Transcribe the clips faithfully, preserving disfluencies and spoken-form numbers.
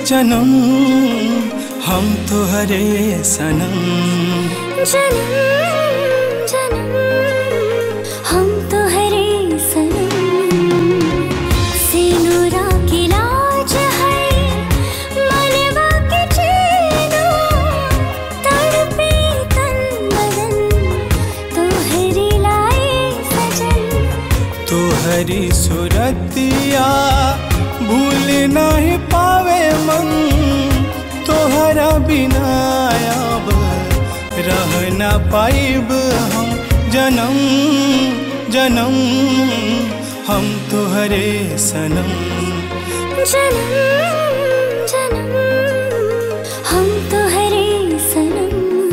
जन्म हम तोहरे सनम। जन्म जन्म हम तोहरे सनम। सिनुरा की लाज है मनवा के चैनो, तड़पे तन बदन तोहरी लाए सजन। तोहरी सूरतिया भूल नहीं पावे मन, तोहरा बिना अब रह ना पाइब हम। जन्म जन्म हम तोहरे सनम। जन्म जन्म हम तोहरे सनम।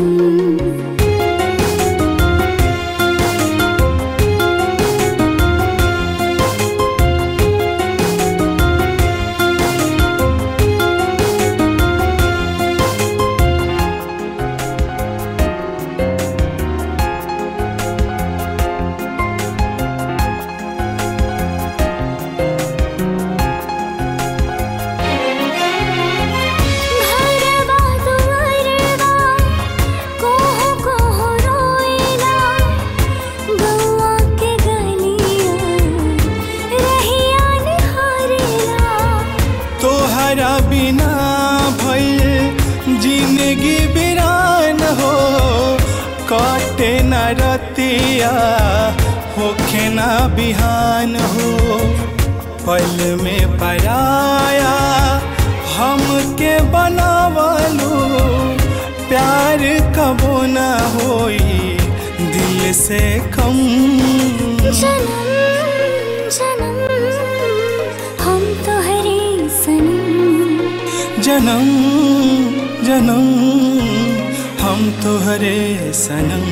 तोहरा बिना भइल जिंदगी बिरान हो, काटे न रतिया होखे ना बिहान हो। पल में पराया हमके बनावलू, प्यार कबो न होई दिल से कम। जन्म जन्म हम तोहरे सनम। जन्म जन्म हम तोहरे सनम।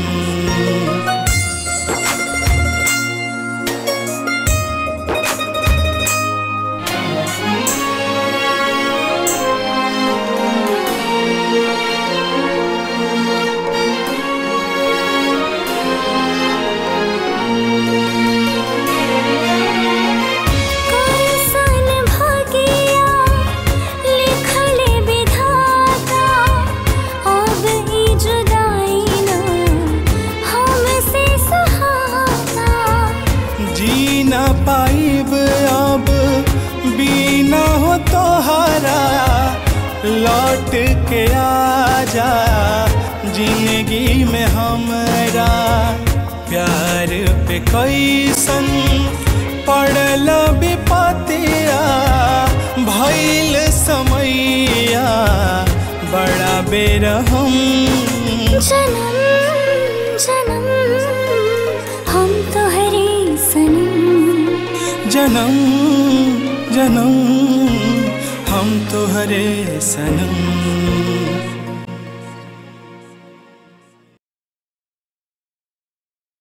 ना पाइब अब बिना हो तोहरा, लौट के आजा जिंदगी में हमरा। प्यार पे कैसन पड़ल विपतिया, भइल समैया बड़ा बेरहम। जन्म जन्म हम तोहरे सनम। जन्म जन्म हम तोहरे सनम।